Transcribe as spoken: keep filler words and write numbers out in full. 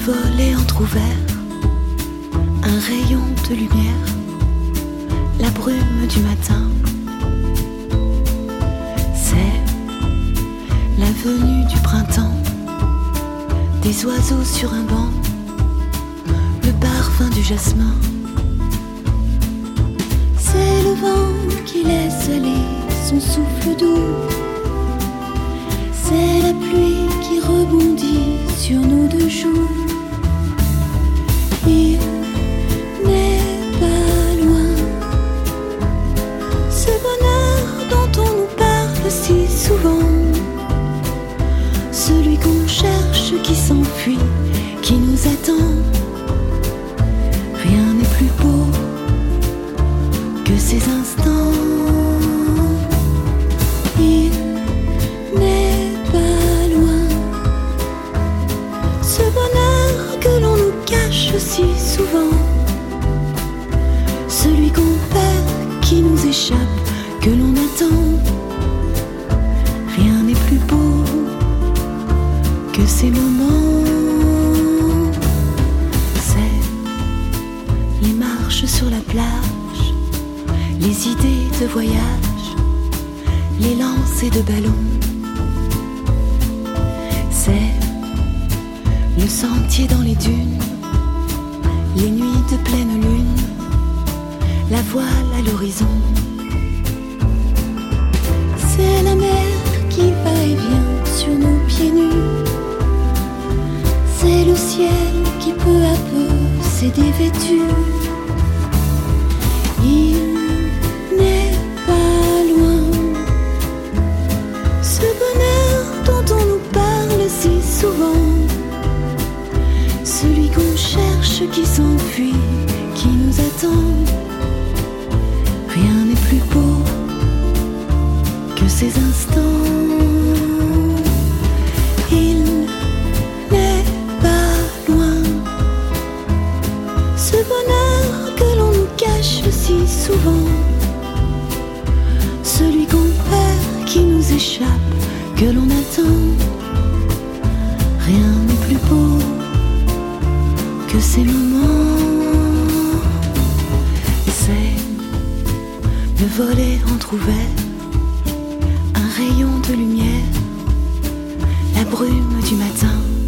volet entrouvert, un rayon de lumière, la brume du matin. C'est la venue du printemps, des oiseaux sur un banc, le parfum du jasmin. C'est le vent qui laisse aller son souffle doux. C'est la pluie qui rebondit sur nos deux joues. Il n'est pas loin, ce bonheur dont on nous parle si souvent, celui qu'on cherche qui s'enfuit, qui nous attend. Rien n'est plus beau que ces instants. Il n'est pas loin, ce bonheur que l'on nous cache si souvent, celui qu'on perd, qui nous échappe, que l'on attend. Rien n'est plus beau que ces moments. C'est les marches sur la plage, les idées de voyage, les lancers de ballons. C'est le sentier dans les dunes, les nuits de pleine lune, la voile à l'horizon. C'est la mer qui va et vient sur nos pieds nus. C'est le ciel qui peu à peu s'est dévêtu. Il n'est pas loin, ce bonheur dont on nous parle si souvent, celui qu'on cherche qui s'enfuit, qui nous attend. Rien n'est plus beau que ces instants. Il n'est pas loin, ce bonheur que l'on nous cache si souvent, celui qu'on perd, qui nous échappe, que l'on attend. Rien n'est plus beau que ces moments. C'est le volet entrouvert, un rayon de lumière, la brume du matin.